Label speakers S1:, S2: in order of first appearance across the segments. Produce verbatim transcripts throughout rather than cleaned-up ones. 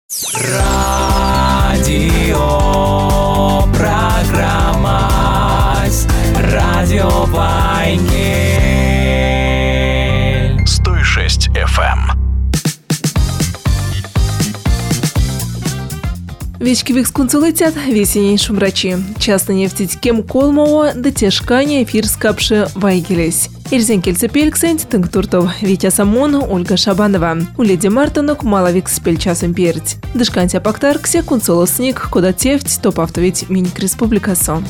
S1: Радио программа Радио Вайнгель сто шесть эф эм.
S2: Вечки скунцулетят весенней шумрачи. Часто нефтить кем колмово, да тяжкания эфир скапши вайгелись. Ирзен кельце пельксент, тынктуртов Витя Самон, Ольга Шабанова. У леди Мартынок маловик спель часом перть. Дышкантя пактаркся кунцолосник, куда тефть, топ автовить миник республикасо.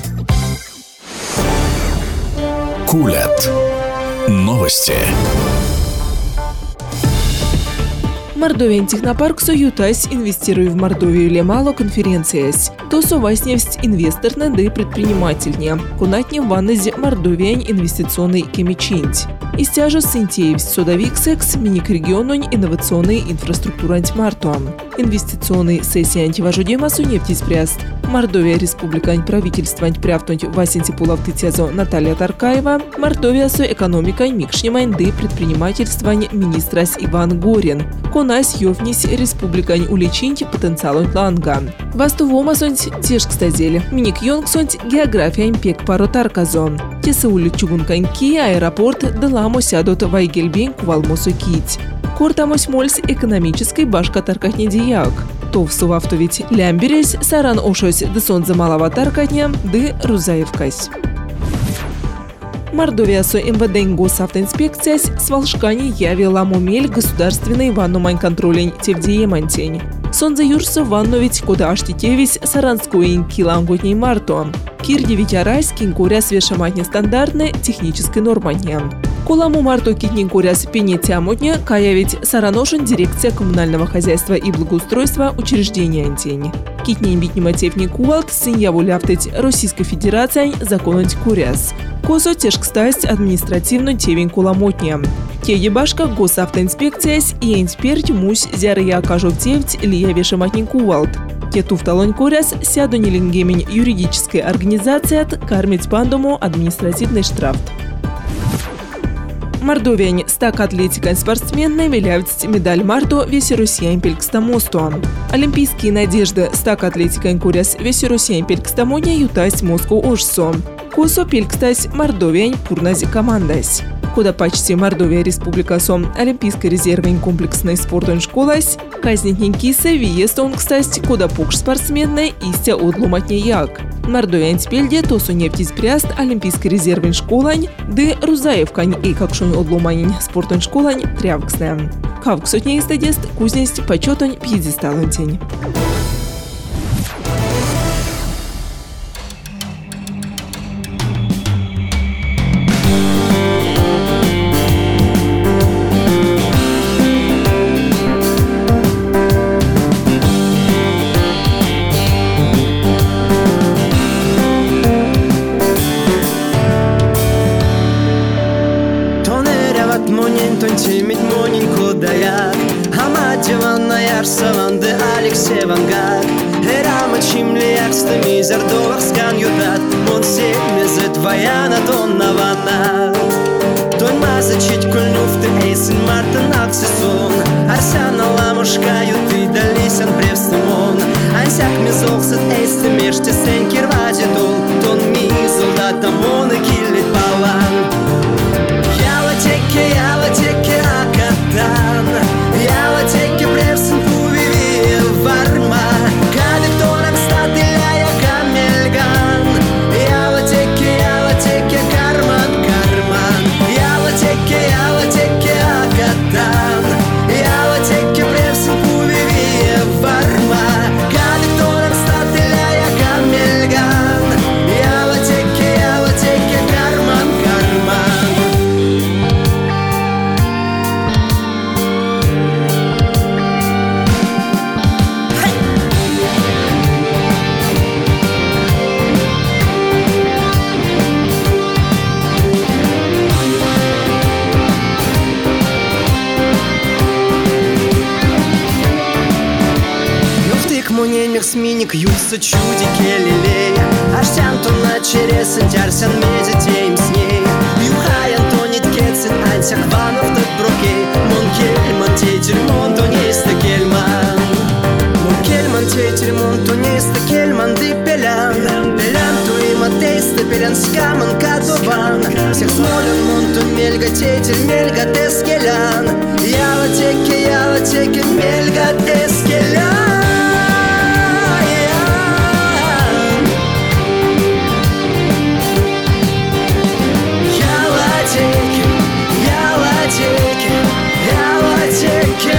S1: Кулят. Новости.
S2: Мордовиан технопарк соютась инвестируя в Мордовию лемало конференциясь. То совасневсть инвесторна да и предпринимательня. Кунатнем ванназе Мордовиан инвестиционный кемичинть. Истяжа синтеевсть содовиксекс миник-региононь инновационной инфраструктуры антимартуам. Инвестиционный сессия антиважудемасу нефтиспряст. Мордовия республика правительства антипрявтонь Васенти Пулавтытязо Наталья Таркаева. Мордовия со экономика микшнемайн да и предпринимательства министрас Иван Горин. Конась ёвнись республика уличинти потенциалу ланга. Вастувома сонть тешк стазели. Миник йонг сонть география импек паро Тарказон. Тесаули чугунканьки аэропорт деламо сядут вайгельбень кувалмосу кить. Кортамось мольс экономической башка таркатня дияк. То в сувавтовить лямбересь саран ошось десон за малого таркатня ды рузаевкась. Мордовия со МВД госавтоинспекция с волшкани явила мумель государственной ваннумань контролень тевдиемантень. Сонза юрсо ванновить куда аштитевись саранскую инкиланготней марту. Кирдевить арайс кинкуря свешаматне стандартне технической норматне. Коламу марту китнинкуря с пенетямотне каявить сараношен дирекция коммунального хозяйства и благоустройства учреждения антень. Китнин битнима тефник кувалт синьяву ляфтыть Российской Федерации законуть куряс. Косо тешкстасть административно тевень куламотня. Те ебашка госавтоинспекция и энтперть мусь зяря окажут тевть лия вешаматник кувалт. Те туфталонь куряс сяду нелингемень юридической организации от кармить пандому административный штраф. Мордовиан стак атлетика спортсменной милявить медаль марту весь Россиян пелькстамосту. Олимпийские надежды стак атлетика куряс весь Россиян пелькстамоня ютась Москву ожсо. Косо пелькстась Мордовиан пурнази командась. Куда почти Мордовия республика сом олимпийской резервной комплексной спортной школась, казнитники се виестон, кстати, куда пук спортсменной истя отлуматне як. Мордовиан спельде тосу нефтиспряст олимпийской резервной школань, ды рузаевкань и какшонь отлуманень спортной школань трявксная. Кавк сотней стадест кузнесть почетонь пьедесталонтень.
S3: Тимит моненько даяк, Амадевана ярсаванды Алексей Вангар. Эрама чимли якстами зардовах скан юдат, Мон семезет ваяна тоннавана. Тон мазачить кульнув ты эйсен мартын аксесон. Арсяна ламушка юты далисян превстамон. Ансяк мезохсет эйсты меште сен кирвади дол. Тон мизл да тамон и киллит балан. Яла теке, яла теке акатан. Яла теке превсен кувиви варма. Кадик тонам статиляя камельган. Яла теке, яла теке карман, карман. Яла теке, яла теке акатан. Яла теке превсен кувиви варма. Кадик тонам статиляя камельган. Яла теке, яла теке карман, карман. Муненьмих сминик юса чудики лилей. Аштян то на чересен тярсян медитеем с ней. Юхаян то нит кетсен ансяк ванов тот брокей. Мон кельман те тюрьмон то нейста кельман. Мон Скаман, Кадуван, всех смотрим Монту, Мельга, Тетель, Мельга, Тескелян, Ялотеки, Ялотеки, Мельга, Тескелян. Ялотеки, Ялотеки, Ялотеки,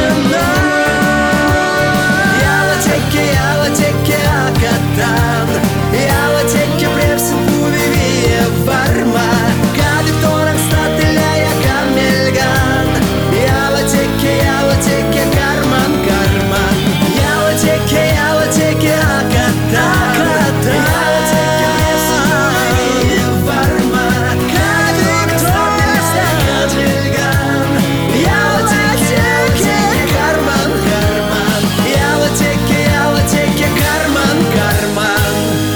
S3: Ялотеки, Ялотеки, Акатан, Ялотеки, Превсин, Увивие, Варма, Кадиктонан, Стателяя, Камельган, Ялотеки, Ялотеки, Карман, Карман, Ялотеки, Ялотеки, Акатан, Ялотеки, Превсин, Увивие, Варма, Кадиктонан, Стателяя, Ялотеки, Карман, Карман, Ялотеки, Ялотеки, Карман, Карман.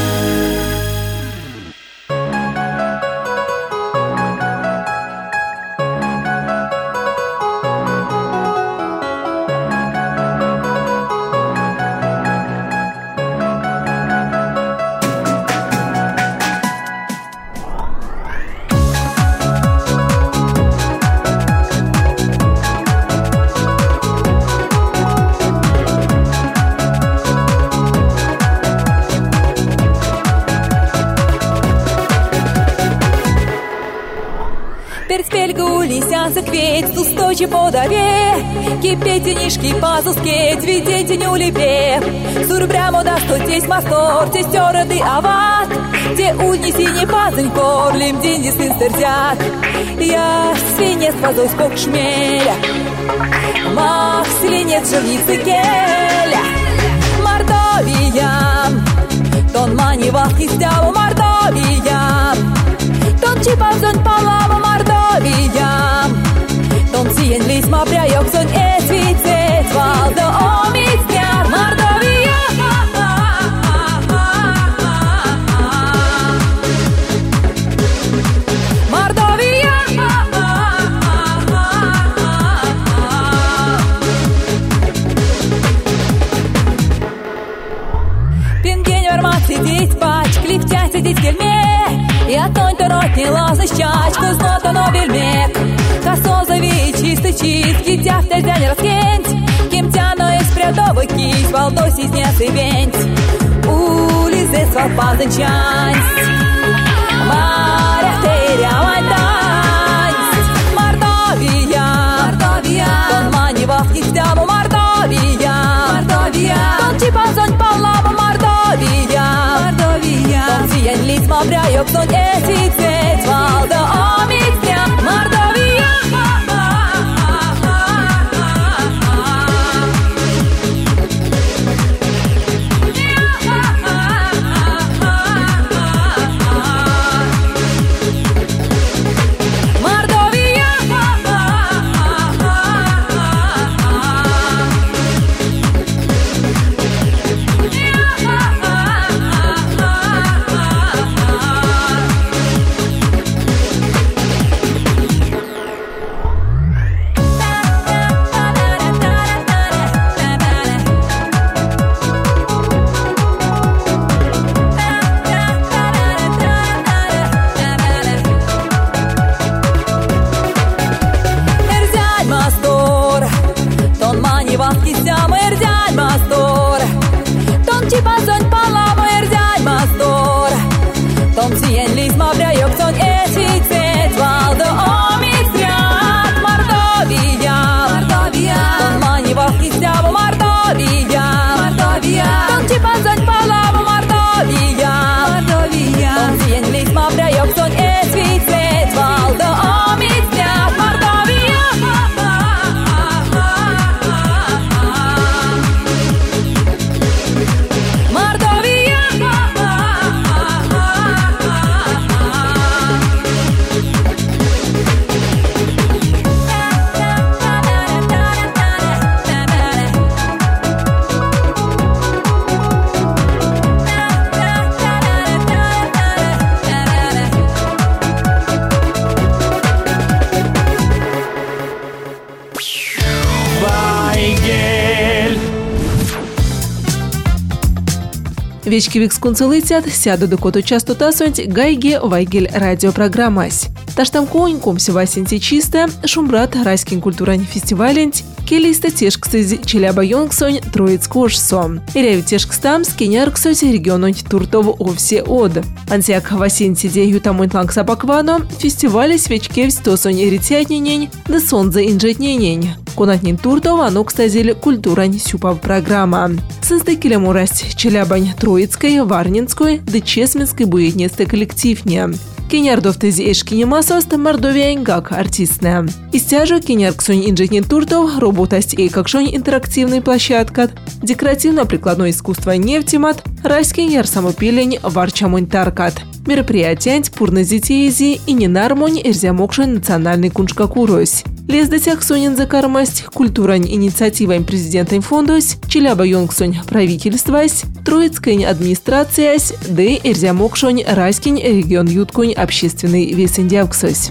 S4: Улисянся кветь, устойчив подаве, кипетенишки пазускеть, видите улепе. Сурбрямо да что тесь мастор, те стероды ават, те унеси не пазынькор, лим деньги сын стердят. Я свинец пазой скок шмеля, мах свинец жирницы келя. Мордовия, тон мани вахти стяву Мордовия, тон чипазон палава Мордовия, тон сиен лис ма пряёк сон эсвицет, валда омицняр Мордовия. Мордовия. Пингень вермат сидеть пач, клифтя сидеть кельме, я тонь-то ротнила за щачку, знота но вельмек. Косозови чистый чист, китя в тельзя не раскенть, кемтяно из прядовый кись, волдоси снес и венть. Улизе свал пазанчансть, моря теря вантансть. Мордовия, Мордовия, тон мани вахти стяву Мордовия, Мордовия, тон чипазонь палава Мордовия, Мордовия, тон сиен лис ма пряёк сон эсвицет, валда омицня Мордовия.
S2: Вечки викс кунцелитят сяду до коту частота сонть гайги вайгель радиопрограммась. Таштам коиньком севасинти чисто, шумбрат райскин культурань фестивалент, келиста тешксыз челябайонгсонь троицкошсо. Иряви тешкстам скинярксось региононь туртов овсе од. Ансяк васинти де ютамонтланг сапаквано, фестивале свечкевсь тосонь иритятненень, да сонза инжетненень. Конатнин туртов анок стазель культурань сюпав программа. Сынстыкелем урасть Челябань Троицкой, Варнинской, да Чесменской буетнесты коллективне. Кенярдов тези эшкине масост Мордовия как артистная. Истяжу кенярксонь инжетнин туртов работасть и какшонь интерактивный площадка, декоративно-прикладное искусство нефтемат, райский ярсамопилень варчамонь таркат. Мероприятие пурнозитеези и ненармонь эрзямокшен национальный куншкакурось. Лездатях сонин закармасть, культурань инициативам президентом фондось, Челябайонгсонь правительствась, Троицкань администрациясь, да эрзямокшонь райскин регион ютконь общественный весендявксось.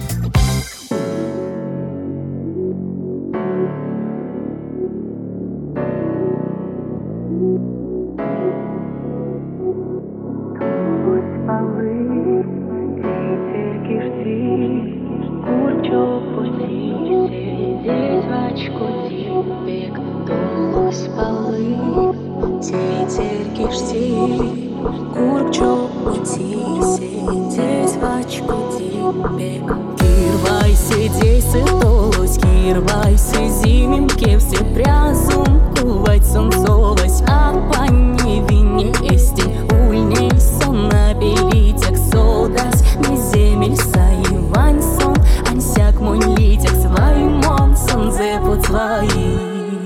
S5: Кирвайся, дейсы толось, кирвайся, зимим кевсе прязум, кувать сон солось, а пани вине эсти, ульней сон набелитек солдась, не земель саивань сон, ансяк монь литек свай мон сон зепот свои.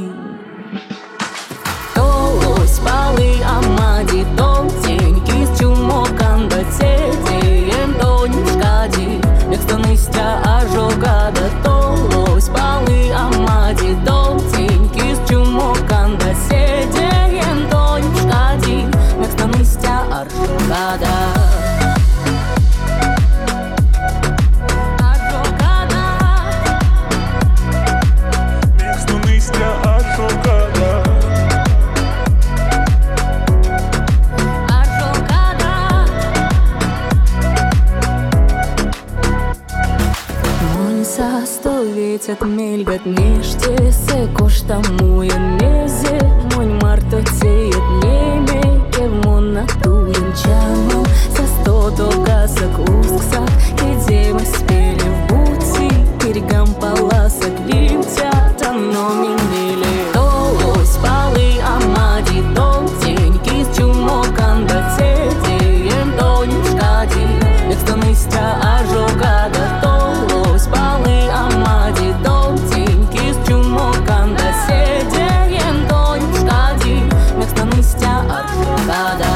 S5: Толось палы амади, том тень, кис чумокан да цети, эндонюшкади. Мекстоныстя ажогада толось палы амади дом тень кис чумокан да седеен донюшкади Мекстоныстя ажогада Ветят мельгат неште се коштамуя незе монь марто цеет неме кевмон натуен чаму со сто догасок усксак кедема спели в бутси перегам паласок лимтят оно миндели толось палы амади дом тень кис чумокан да цедеен донюшкади Мекстоныстя ажогада толось палы амади дом тень кис чумокан да седеен донюшкади Мекстоныстя ажогада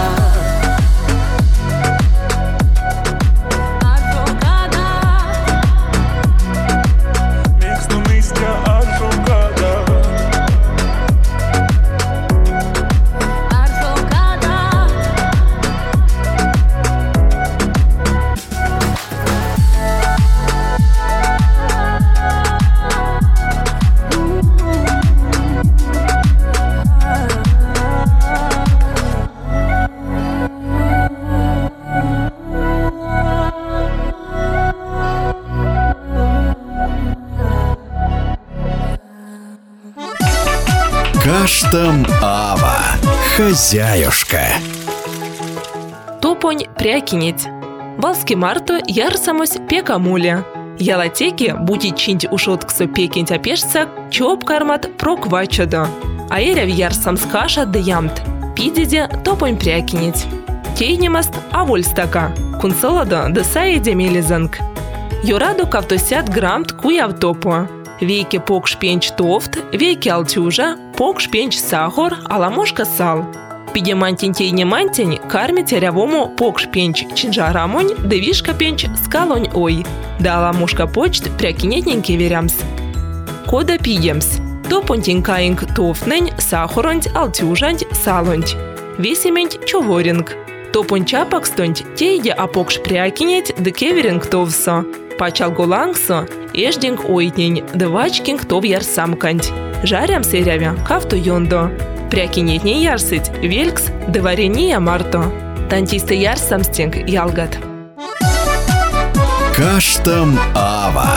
S1: Каштам Ава. Хозяюшка.
S2: Топонь прякинеть. Валски марто ярсамось пекамуля. Ялатеки будет чинть ушотксо пекинть опешца, чоп кармат проквачадо. А эряв ярсам скаша да ямт. Пидеде топонь прякинеть. Тейнемаст авольстака. Кунцеладо да саеде мелизанг. Юраду кавтосят грамт куяв топо. Вейке пок шпенч тофт, вейке алтюжа, пок шпенч сахар, аламошка сал. Пидемантень тейнемантень кармите рявому пок шпенч чинжарамонь, да вишка пенч скалонь ой. Да аламошка почт прякинетненьки верямс. Кода пидемс. Топонтенькаинг тофтнень, сахаронть, алтюжанть, салонть. Весементь човоринг. Топончапакстонть тейде апок шпрякинеть, да кеверинг товсо. Пачал голангсо, эждинг ойтнень, да вачкинг тов ярсамканть. Жарям серявя кавто йондо. Прякинетне ярсыть, велькс, доварение марто. Тантисты ярс самстинг ялгат.
S1: Каштам Ава.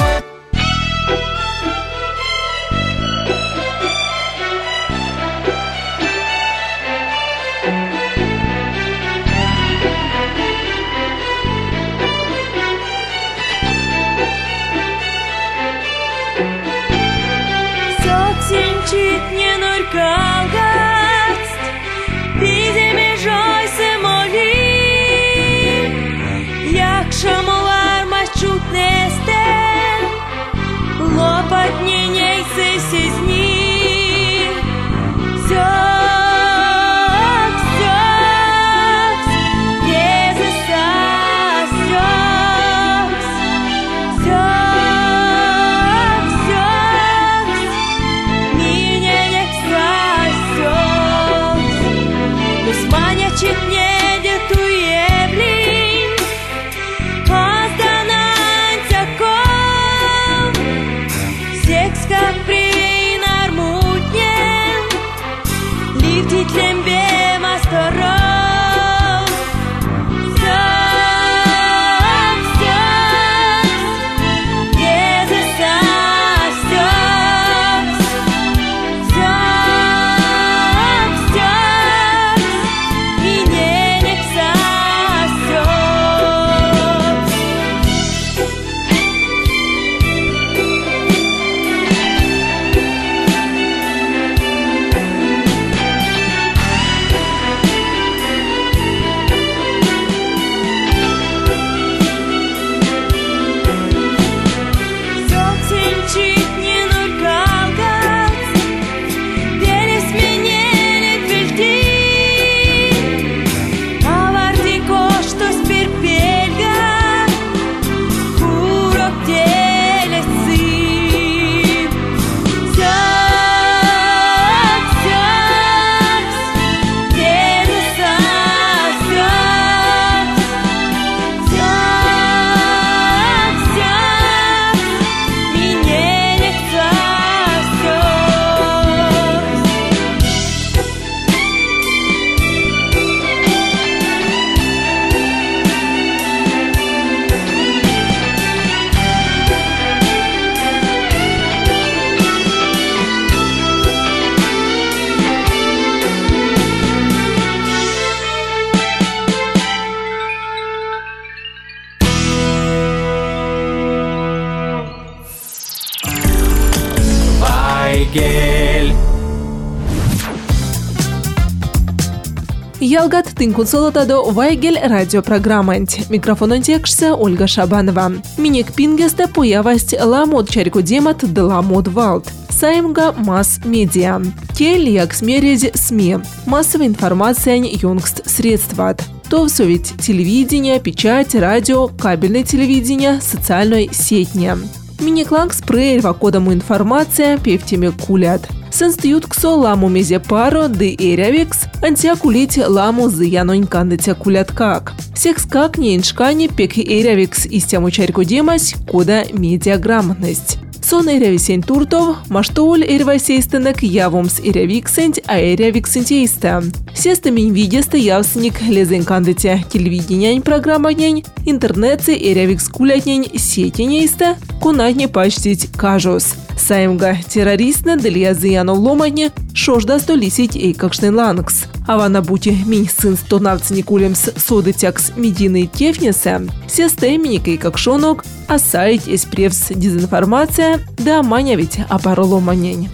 S2: Ялгат тынкун солотадо Вайгель радиопрограммант. Микрофонон текшся Ольга Шабанова. Минек пингесте появасть ламод чарку демат да ламод валт. Саимга масс-медиа. Кель як смерезь СМИ. Массовая информация юнгст средстват. То все ведь телевидение, печать, радио, кабельное телевидение, социальной сетня. Минекланг спрей вакодаму информация певтеме кулят. Сенстют ксо ламу мезе паро де эрявикс, антиакулить ламу зыянонь кандытя куляткак. Секскак не иншкани пек эрявикс истяму чарьку демась кода медиаграмотность. Сон эрявисень туртов, маштоуль эрвасейстенек явомс эрявиксенть, а эрявиксентейста. Сестамень видеста явсник лезень кандытя телевидениянь программанянь, интернетцы эрявикс кулятнянь сетенейста, кунатне почтить кажус. Саимга террористна делья зыяно ломанье, шожда столисить эйкакшный лангс. А вана бути минь сын стонавцникулемс содытякс медийный тефнеса, сесте миник эйкакшонок, а сайт эспревс дезинформация, да маня ведь апароломанянь.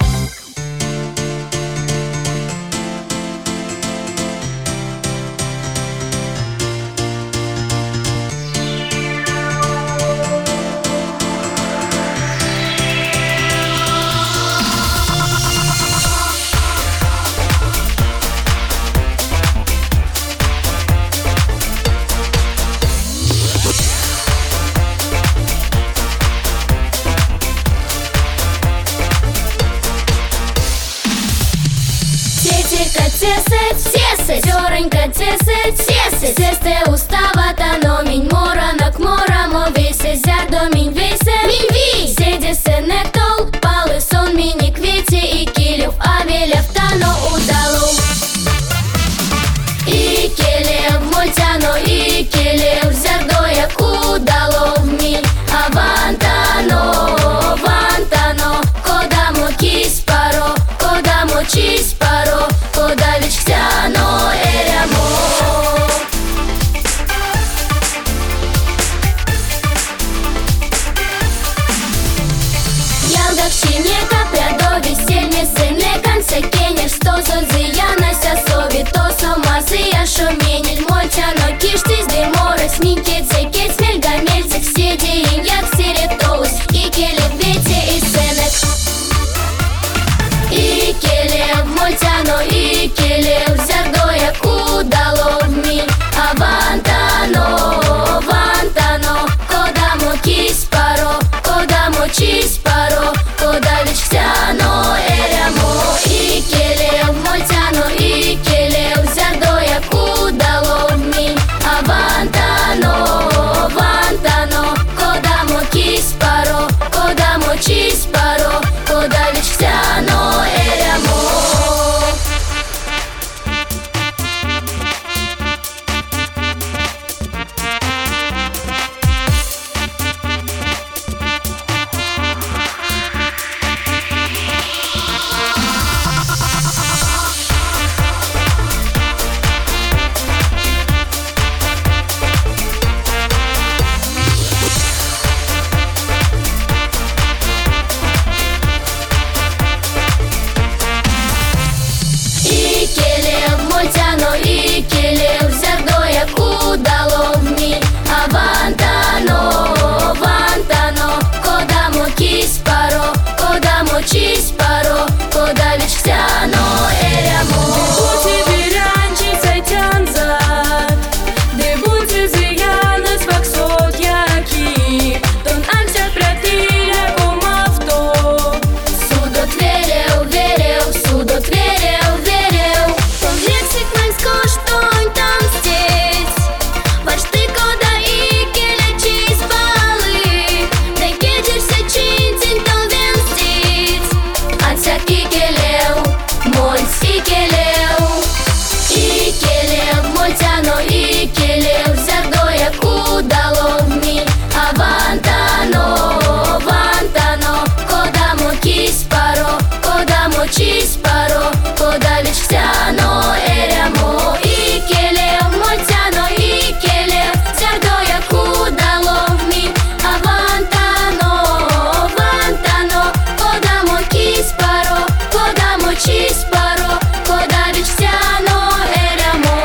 S6: Зёренька тесет, тесет, сесте уставата, но минь моранак морамо весе зядо минь весе, минь ви, седе сенек тол, палы сон миник вити и килюв авелев тано. мочись паро, подавич ктяно эрямо. Ялгакшине капрядо веселье сыне конце кенер сто зодзияна сови то сомазы я шоменель мотяно киштиз демора сминке цекет смельга мельцек седи иньяк сиретоус и келе вете и сенек и келе мотяно и келе зардоя кудало в ми авантано вантано кодамо кис паро кодамо чис паро кодавич ктяно эрямо и келе мотяно и келе зардоя кудало в ми авантано вантано кодамо кис паро кодамо чис паро кодавич ктяно эрямо. Мотяно и келе зардоя кудало в ми авантано вантано кодамо кис паро кодамо чис паро кодавич ктяно эрямо.
S5: Будьте биранчи цайтянзат, де будьте зиянес ваксот яки, тон ансят плятиля комавто.
S6: Судот верил, верил, судот верил, верил. Лексик мэнско штонь там здесь. Ваш ты кода и келе чиз балы. Да кеджерся чинтин там вен здесь. Отсяк и келел, мольц и келел. И келел, мольтяно и келел. Зардоя кудало в ми авантано, вантано. Кодамо кис паро, кодамо чис паро. Кодавич ктяно эрямо и келел, мотяно и келел. Зардоя кудало в ми авантано, вантано. Кодамо кис паро, кодамо чис паро. Кодавич ктяно эрямо.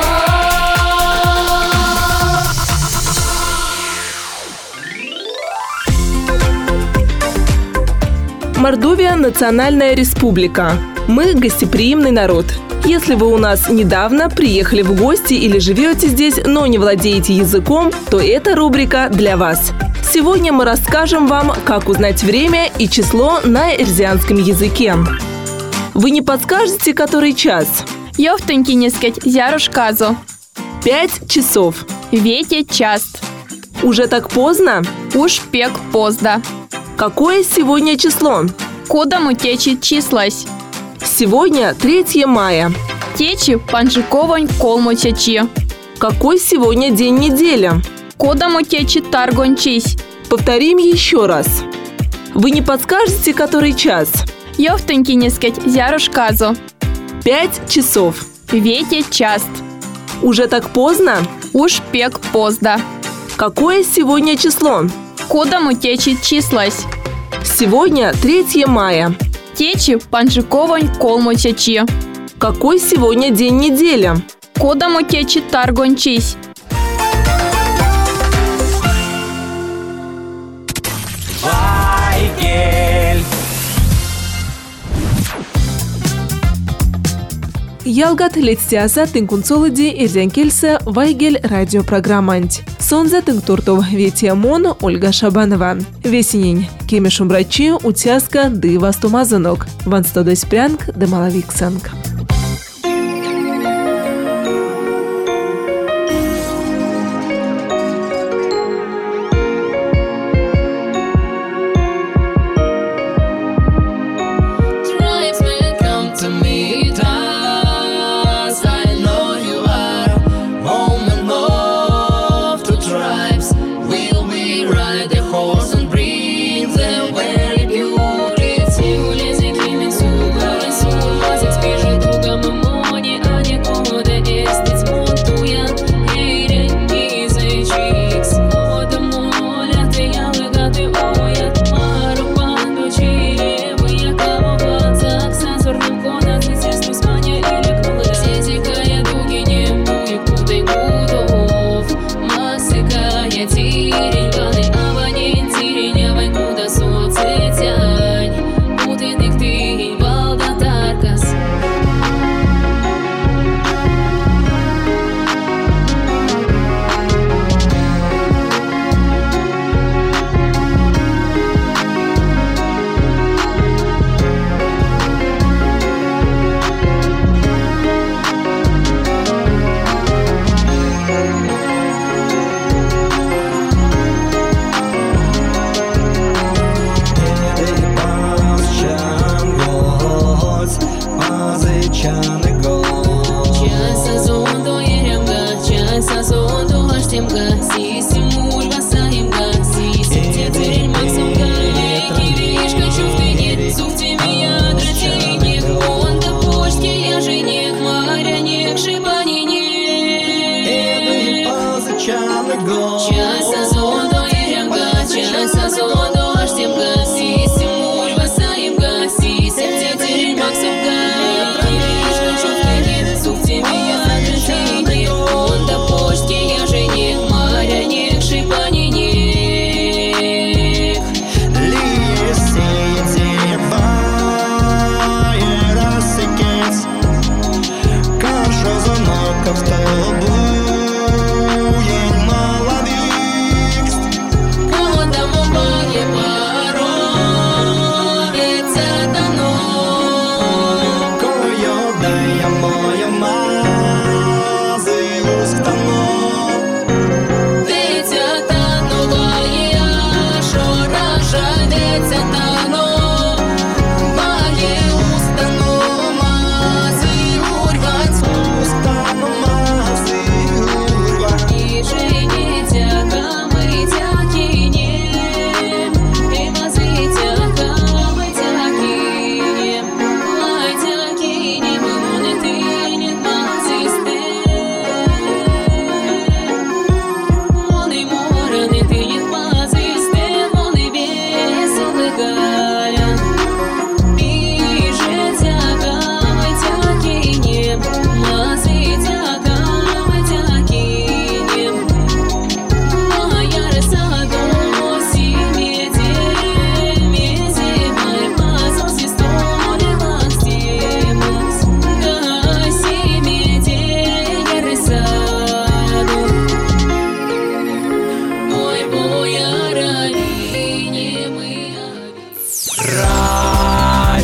S2: Мордовия – национальная республика. Мы – гостеприимный народ. Если вы у нас недавно приехали в гости или живете здесь, но не владеете языком, то эта рубрика для вас. Сегодня мы расскажем вам, как узнать время и число на эрзианском языке. Вы не подскажете, который час?
S7: Йовтоньки не скать, зяруш казу.
S2: Пять часов.
S7: Вете част.
S2: Уже так поздно?
S7: Уж пек позда.
S2: Какое сегодня число?
S7: Кодам утечи числась.
S2: Сегодня третье мая.
S7: Течи панжиковань колмочачи.
S2: Какой сегодня день недели?
S7: Кодам утечи таргончись.
S2: Повторим еще раз. Вы не подскажете, который час?
S7: Йовтоньки не скать, зяруш казу.
S2: Пять часов.
S7: Вете част.
S2: Уже так поздно?
S7: Уж пек позда.
S2: Какое сегодня число?
S7: Кодам утечи числась.
S2: Сегодня третье мая.
S7: Течи панжиковань колмочачи.
S2: Какой сегодня день недели?
S7: Кодам утечи таргончись.
S2: Ялгат летстиаса тынкунцолыди эрзян келсе Вайгель радиопрограммант. Сонза тынктуртов ветиамон Ольга Шабанова. Весенень кемешум врачи утяска ды вастумазанок. Ванстодось прянг да малавиксанг.
S5: Experience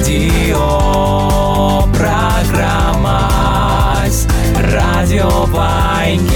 S8: Видео программа Радио Вайнки.